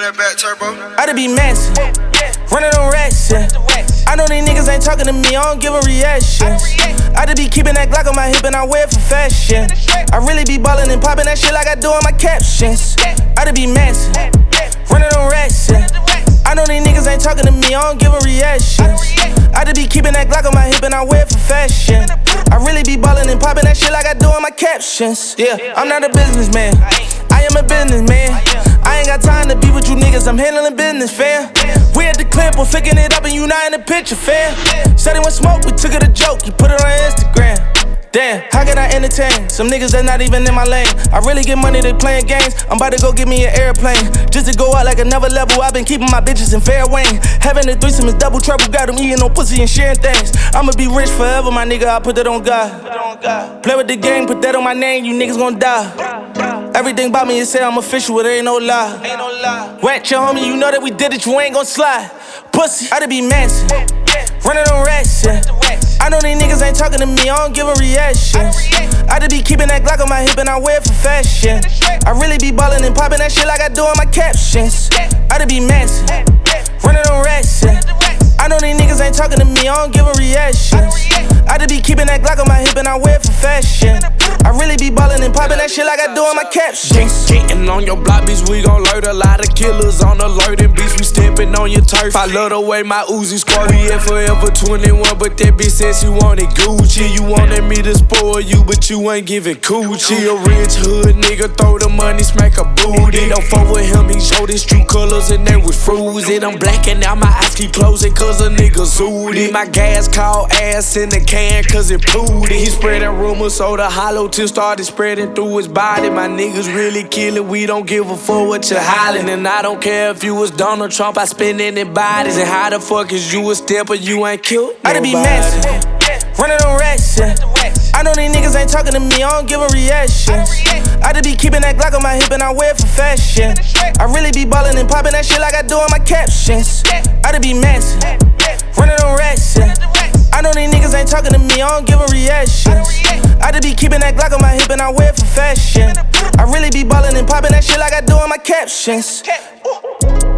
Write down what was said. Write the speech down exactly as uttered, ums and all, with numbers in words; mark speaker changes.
Speaker 1: that back turbo.
Speaker 2: I be massive, running on racks, yeah. I know these niggas ain't talking to me, I don't give a reaction. I be keeping that Glock on my hip and I wear it for fashion. I really be ballin' and poppin' that shit like I do on my captions. I be massive, running on racks, yeah. I know these niggas ain't talking to me, I don't give a reaction. I be keeping that Glock on my hip and I wear it for fashion. I really be ballin' and poppin' that shit like I do on my captions. Yeah, I'm not a businessman, I am a businessman. I ain't got time to be with you niggas, I'm handling business, fam. We at the clip, we're flicking it up and you not in the picture, fam. Said it was smoke, we took it a joke, you put it on Instagram. Damn, how can I entertain some niggas that not even in my lane? I really get money to playing games, I'm about to go get me an airplane. Just to go out like another level, I've been keeping my bitches in fair Wayne. Having a threesome is double trouble, got them eating no pussy and sharing things. I'ma be rich forever, my nigga, I put that on God. Play with the game, put that on my name, you niggas gon' die. Everything about me is say I'm official, it ain't no lie. Ain't no lie. Wet your homie, you know that we did it, you ain't gon' slide. Pussy, I be massive, running on racks, yeah. I know these niggas ain't talking to me, I don't give a reaction. I be keeping that Glock on my hip and I wear it for fashion. I really be ballin' and poppin' that shit like I do on my captions. I be massive, running on racks, yeah. I know these niggas ain't talking to me, I don't give a reaction. I be keeping that Glock on my hip and I wear it for fashion. I really be ballin' and poppin' that shit like I do on my captions.
Speaker 3: Getting on your block, bitch, we gon' alert a lot of killers on alert. And bitch, we steppin' on your turf. I love the way my Uzi squad. We at Forever twenty-one, but that bitch said she wanted Gucci. You wanted me to spoil you, but you ain't giving coochie. A rich hood nigga, throw the money, smack a booty. Don't fuck with him, he showed his true colors and they was frozen. I'm blacking out, my eyes keep closing cause a nigga zooted. My gas called ass in the can cause it polluted. He spreading rumors so the hollow tip started spreading through his body. My niggas really killing, we don't give a fuck what you hollering. And I don't care if you was Donald Trump, I spend any bodies. And how the fuck is you a stepper, you ain't killed nobody.
Speaker 2: I be massive, running on racks, yeah. I know these niggas ain't talking to me, I don't give a reaction. I be keeping that Glock on my hip and I wear it for fashion. I really be ballin' and poppin' that shit like I do on my captions. I be massive, running on racks, yeah. I know these niggas ain't talking to me, I don't give a reaction. I be keeping that Glock on my hip and I wear it for fashion. I really be ballin' and poppin' that shit like I do on my captions.